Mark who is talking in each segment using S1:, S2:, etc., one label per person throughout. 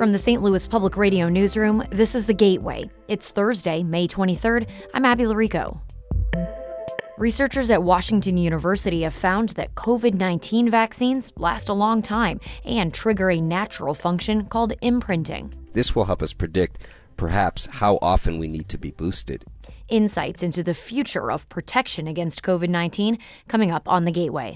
S1: From the St. Louis Public Radio newsroom, this is The Gateway. It's Thursday, May 23rd. I'm Abby Larico. Researchers at Washington University have found that COVID-19 vaccines last a long time and trigger a natural function called imprinting.
S2: This will help us predict perhaps how often we need to be boosted.
S1: Insights into the future of protection against COVID-19 coming up on The Gateway.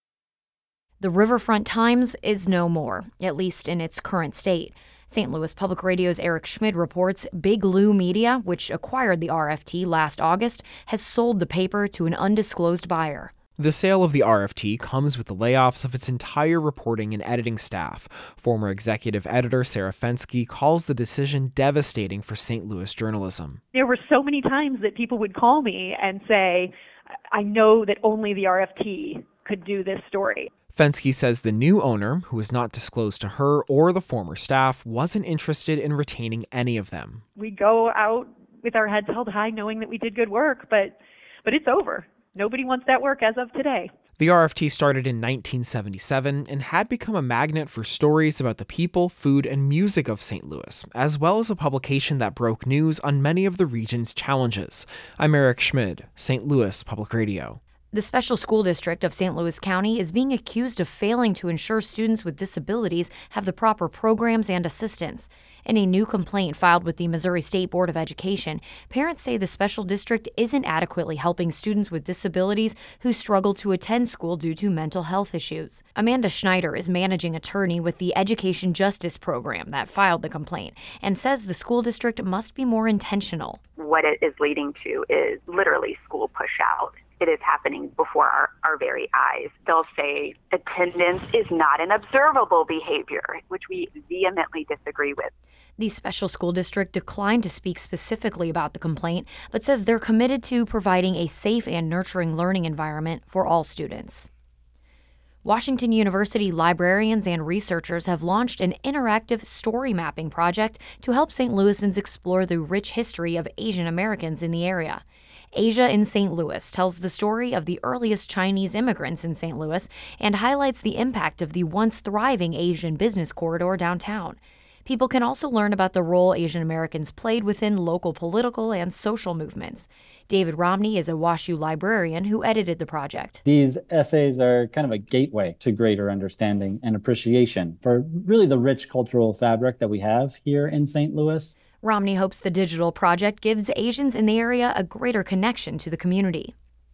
S1: The Riverfront Times is no more, at least in its current state. St. Louis Public Radio's Eric Schmid reports Big Lou Media, which acquired the RFT last August, has sold the paper to an undisclosed buyer.
S3: The sale of the RFT comes with the layoffs of its entire reporting and editing staff. Former executive editor Sarah Fenske calls the decision devastating for St. Louis journalism.
S4: There were so many times that people would call me and say, I know that only the RFT could do this story.
S3: Fenske says the new owner, who was not disclosed to her or the former staff, wasn't interested in retaining any of them.
S4: We go out with our heads held high knowing that we did good work, but it's over. Nobody wants that work as of today.
S3: The RFT started in 1977 and had become a magnet for stories about the people, food, and music of St. Louis, as well as a publication that broke news on many of the region's challenges. I'm Eric Schmid, St. Louis Public Radio.
S1: The Special School District of St. Louis County is being accused of failing to ensure students with disabilities have the proper programs and assistance. In a new complaint filed with the Missouri State Board of Education, parents say the special district isn't adequately helping students with disabilities who struggle to attend school due to mental health issues. Amanda Schneider is managing attorney with the Education Justice Program that filed the complaint and says the school district must be more intentional.
S5: What it is leading to is literally school push out. It is happening before our very eyes. They'll say attendance is not an observable behavior, which we vehemently disagree with.
S1: The special school district declined to speak specifically about the complaint, but says they're committed to providing a safe and nurturing learning environment for all students. Washington University librarians and researchers have launched an interactive story mapping project to help St. Louisans explore the rich history of Asian Americans in the area. Asia in St. Louis tells the story of the earliest Chinese immigrants in St. Louis and highlights the impact of the once thriving Asian business corridor downtown. People can also learn about the role Asian Americans played within local political and social movements. David Romney is a WashU librarian who edited the project.
S6: These essays are kind of a gateway to greater understanding and appreciation for really the rich cultural fabric that we have here in St. Louis.
S1: Romney hopes the digital project gives Asians in the area a greater connection to the community.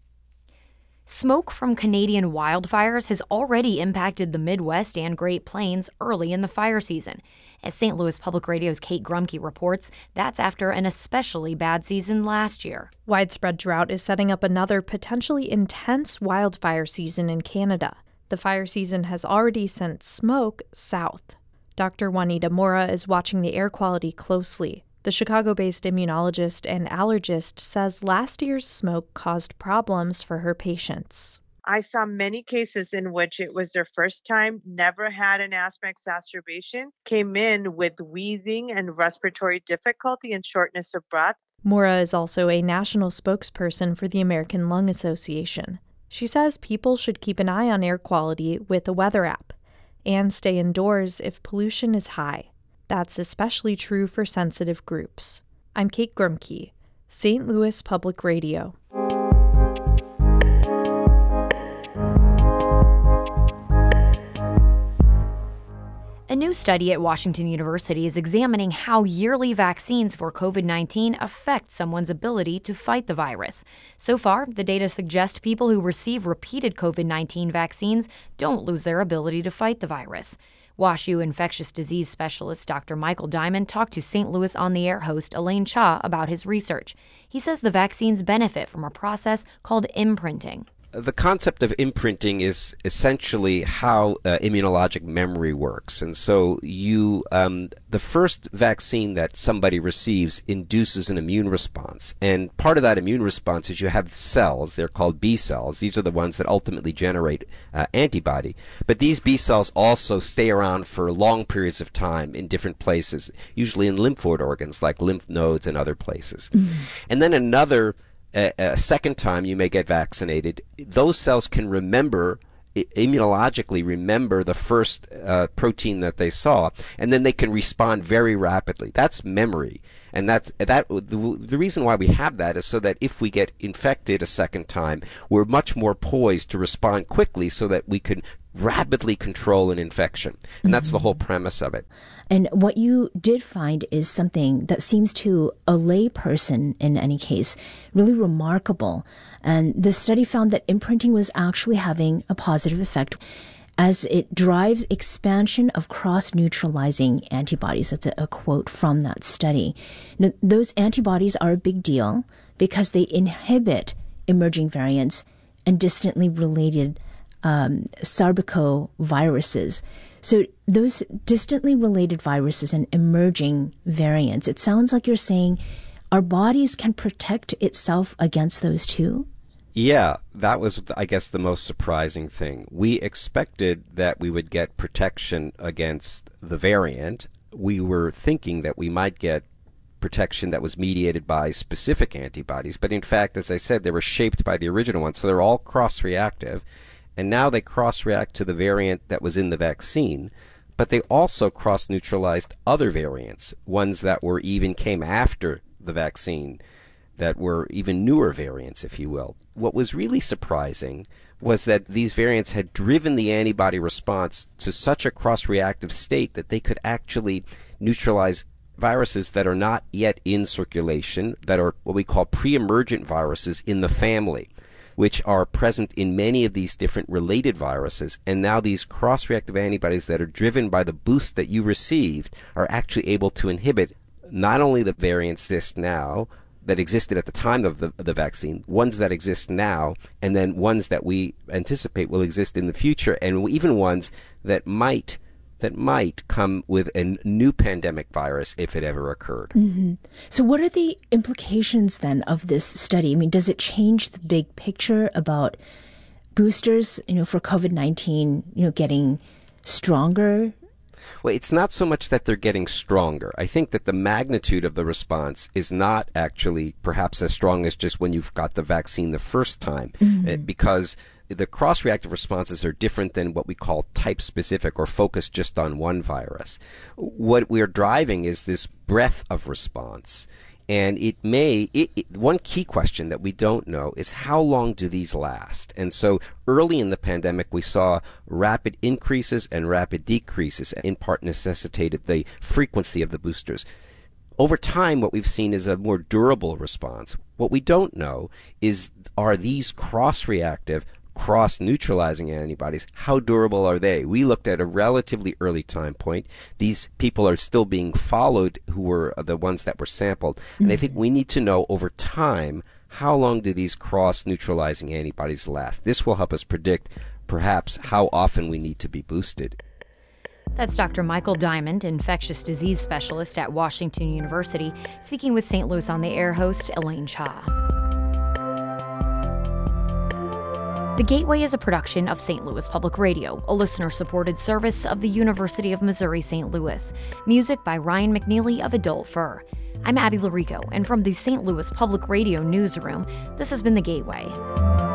S1: Smoke from Canadian wildfires has already impacted the Midwest and Great Plains early in the fire season. As St. Louis Public Radio's Kate Grumke reports, that's after an especially bad season last year.
S7: Widespread drought is setting up another potentially intense wildfire season in Canada. The fire season has already sent smoke south. Dr. Juanita Mora is watching the air quality closely. The Chicago-based immunologist and allergist says last year's smoke caused problems for her patients.
S8: I saw many cases in which it was their first time, never had an asthma exacerbation, came in with wheezing and respiratory difficulty and shortness of breath.
S7: Mora is also a national spokesperson for the American Lung Association. She says people should keep an eye on air quality with a weather app and stay indoors if pollution is high. That's especially true for sensitive groups. I'm Kate Grumke, St. Louis Public Radio.
S1: A new study at Washington University is examining how yearly vaccines for COVID-19 affect someone's ability to fight the virus. So far, the data suggest people who receive repeated COVID-19 vaccines don't lose their ability to fight the virus. WashU infectious disease specialist Dr. Michael Diamond talked to St. Louis On the Air host Elaine Cha about his research. He says the vaccines benefit from a process called imprinting.
S2: The concept of imprinting is essentially how immunologic memory works. And so the first vaccine that somebody receives induces an immune response. And part of that immune response is you have cells. They're called B cells. These are the ones that ultimately generate antibody. But these B cells also stay around for long periods of time in different places, usually in lymphoid organs like lymph nodes and other places. Mm-hmm. And then a second time you may get vaccinated, those cells can remember immunologically remember the first protein that they saw, and then they can respond very rapidly. That's memory. And the reason why we have that is so that if we get infected a second time, we're much more poised to respond quickly so that we can rapidly control an infection. And that's the whole premise of it.
S9: And what you did find is something that seems to a lay person, in any case, really remarkable. And the study found that imprinting was actually having a positive effect as it drives expansion of cross-neutralizing antibodies. That's a quote from that study. Now, those antibodies are a big deal because they inhibit emerging variants and distantly related sarbecoviruses. So those distantly related viruses and emerging variants, it sounds like you're saying our bodies can protect itself against those too?
S2: Yeah, that was, I guess, the most surprising thing. We expected that we would get protection against the variant. We were thinking that we might get protection that was mediated by specific antibodies. But in fact, as I said, they were shaped by the original one, so they're all cross-reactive. And now they cross-react to the variant that was in the vaccine. But they also cross-neutralized other variants, ones that were even came after the vaccine, that were even newer variants, if you will. What was really surprising was that these variants had driven the antibody response to such a cross-reactive state that they could actually neutralize viruses that are not yet in circulation, that are what we call pre-emergent viruses in the family, which are present in many of these different related viruses. And now these cross-reactive antibodies that are driven by the boost that you received are actually able to inhibit not only the variants that existed at the time of the vaccine, ones that exist now, and then ones that we anticipate will exist in the future, and even ones that might come with a new pandemic virus if it ever occurred.
S9: Mm-hmm. So what are the implications then of this study? I mean, does it change the big picture about boosters, for COVID-19, getting stronger?
S2: Well, it's not so much that they're getting stronger. I think that the magnitude of the response is not actually perhaps as strong as just when you've got the vaccine the first time, because the cross-reactive responses are different than what we call type-specific or focused just on one virus. What we're driving is this breadth of response. And one key question that we don't know is how long do these last? And so early in the pandemic, we saw rapid increases and rapid decreases, in part necessitated the frequency of the boosters. Over time, what we've seen is a more durable response. What we don't know is, are these cross-reactive, cross-neutralizing antibodies, how durable are they? We looked at a relatively early time point. These people are still being followed, who were the ones that were sampled. And I think we need to know over time, how long do these cross-neutralizing antibodies last? This will help us predict perhaps how often we need to be boosted.
S1: That's Dr. Michael Diamond, infectious disease specialist at Washington University, speaking with St. Louis on the Air host Elaine Cha. The Gateway is a production of St. Louis Public Radio, a listener-supported service of the University of Missouri-St. Louis. Music by Ryan McNeely of Adult Fur. I'm Abby Larico, and from the St. Louis Public Radio newsroom, this has been The Gateway.